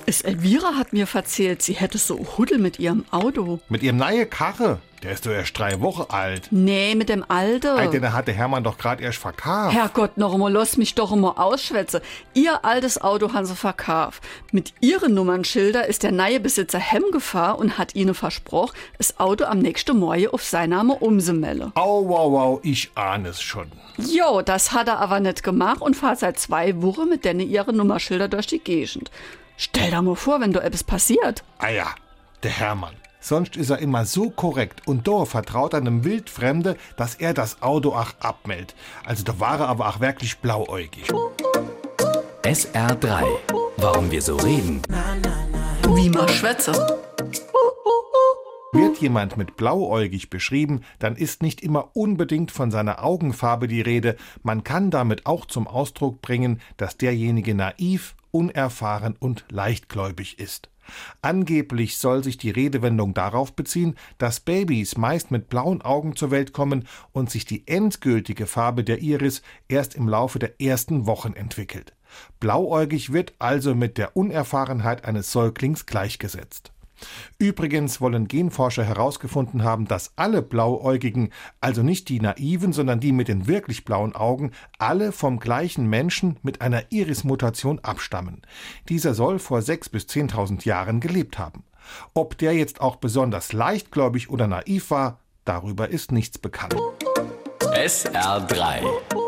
Es Elvira hat mir erzählt, sie hätte so Huddel mit ihrem Auto. Mit ihrem neue Karre. Der ist doch erst 3 Wochen alt. Nee, mit dem Alten. Den hat der Hermann doch gerade erst verkauft. Herrgott, noch einmal, lass mich doch einmal ausschwätzen. Ihr altes Auto haben sie verkauft. Mit ihren Nummernschilder ist der neue Besitzer heimgefahren und hat ihnen versprochen, das Auto am nächsten Morgen auf sein Name umzumellen. Au, wow, wow, ich ahne es schon. Jo, das hat er aber nicht gemacht und fährt seit 2 Wochen mit denen ihre Nummernschilder durch die Gegend. Stell dir mal vor, wenn da etwas passiert. Ah ja, der Hermann. Sonst ist er immer so korrekt und da vertraut einem Wildfremde, dass er das Auto auch abmeldet. Also da war er aber auch wirklich blauäugig. SR3. Warum wir so reden. Wie man schwätze. Wird jemand mit blauäugig beschrieben, dann ist nicht immer unbedingt von seiner Augenfarbe die Rede. Man kann damit auch zum Ausdruck bringen, dass derjenige naiv, unerfahren und leichtgläubig ist. Angeblich soll sich die Redewendung darauf beziehen, dass Babys meist mit blauen Augen zur Welt kommen und sich die endgültige Farbe der Iris erst im Laufe der ersten Wochen entwickelt. Blauäugig wird also mit der Unerfahrenheit eines Säuglings gleichgesetzt. Übrigens wollen Genforscher herausgefunden haben, dass alle Blauäugigen, also nicht die naiven, sondern die mit den wirklich blauen Augen, alle vom gleichen Menschen mit einer Iris-Mutation abstammen. Dieser soll vor 6.000 bis 10.000 Jahren gelebt haben. Ob der jetzt auch besonders leichtgläubig oder naiv war, darüber ist nichts bekannt. SR3